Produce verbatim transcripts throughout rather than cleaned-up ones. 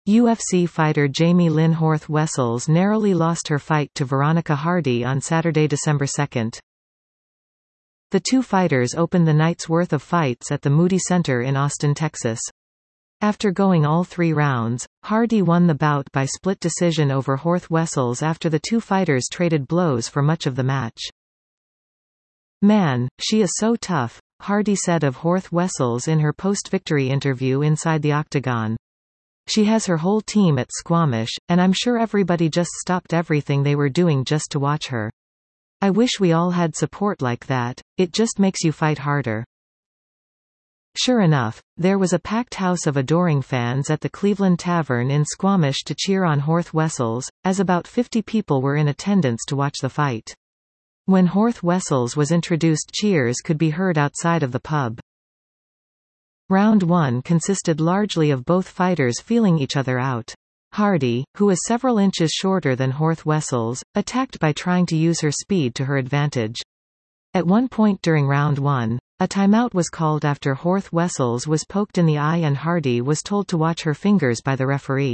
U F C fighter Jamie Lynn Horth Wessels narrowly lost her fight to Veronica Hardy on Saturday, December second. The two fighters opened the night's worth of fights at the Moody Center in Austin, Texas. After going all three rounds, Hardy won the bout by split decision over Horth Wessels after the two fighters traded blows for much of the match. "Man, she is so tough," Hardy said of Horth Wessels in her post-victory interview inside the octagon. "She has her whole team at Squamish, and I'm sure everybody just stopped everything they were doing just to watch her. I wish we all had support like that. It just makes you fight harder." Sure enough, there was a packed house of adoring fans at the Cleveland Tavern in Squamish to cheer on Horth Wessels, as about fifty people were in attendance to watch the fight. When Horth Wessels was introduced, cheers could be heard outside of the pub. Round one consisted largely of both fighters feeling each other out. Hardy, who was several inches shorter than Horth Wessels, attacked by trying to use her speed to her advantage. At one point during round one, a timeout was called after Horth Wessels was poked in the eye and Hardy was told to watch her fingers by the referee.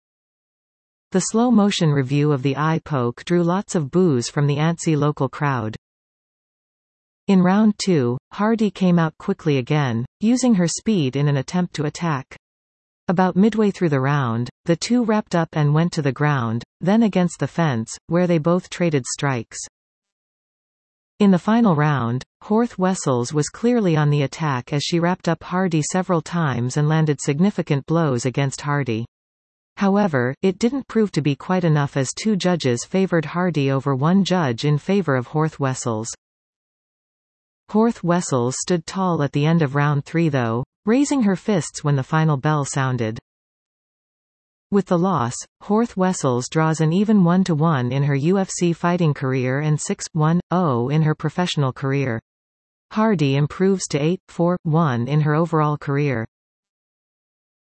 The slow-motion review of the eye poke drew lots of boos from the antsy local crowd. In round two, Hardy came out quickly again, using her speed in an attempt to attack. About midway through the round, the two wrapped up and went to the ground, then against the fence, where they both traded strikes. In the final round, Horth Wessels was clearly on the attack as she wrapped up Hardy several times and landed significant blows against Hardy. However, it didn't prove to be quite enough as two judges favored Hardy over one judge in favor of Horth Wessels. Horth Wessels stood tall at the end of round three though, raising her fists when the final bell sounded. With the loss, Horth Wessels draws an even one to one in her U F C fighting career and six one oh in her professional career. Hardy improves to eight four one in her overall career.